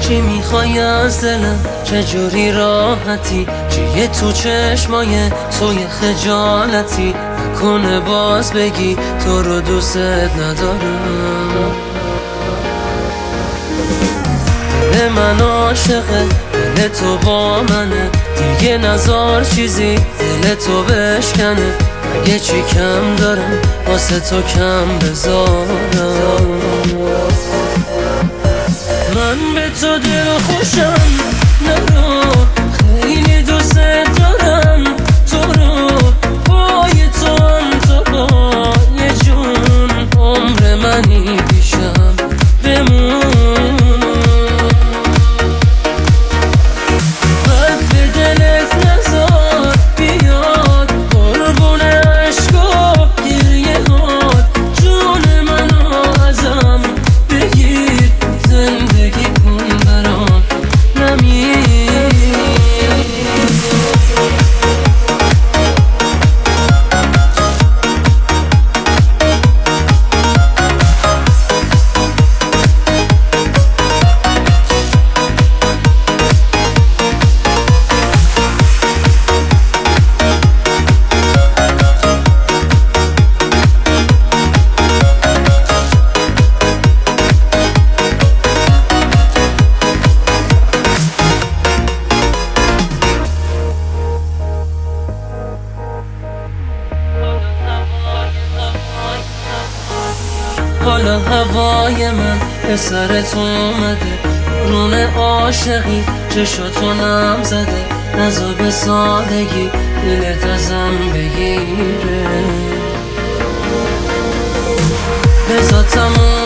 چی میخوای از دلم، چجوری راحتی، چیه تو چشمای توی خجالتی، نکنه باز بگی تو رو دوست ندارم. دل من عاشقه، دل تو با منه، دیگه نزار چیزی دل تو بشکنه. اگه چی کم دارم واسه تو کم بذارم. من به تو دل خوشم، نرو خیلی دوست دارم تو رو، پای تو هم تو پای جون، عمر منی پیشم بمون. بد به دلت نزار بیاد، قربون عشق و گریه هات، جون منو ازم بگیر، زندگی کن برام نمیر. حالا هوای من به سرت اومده، رون عاشقی چشاتو نم زده، نزار به سادگی دلت ازم بگیره. بذار تموم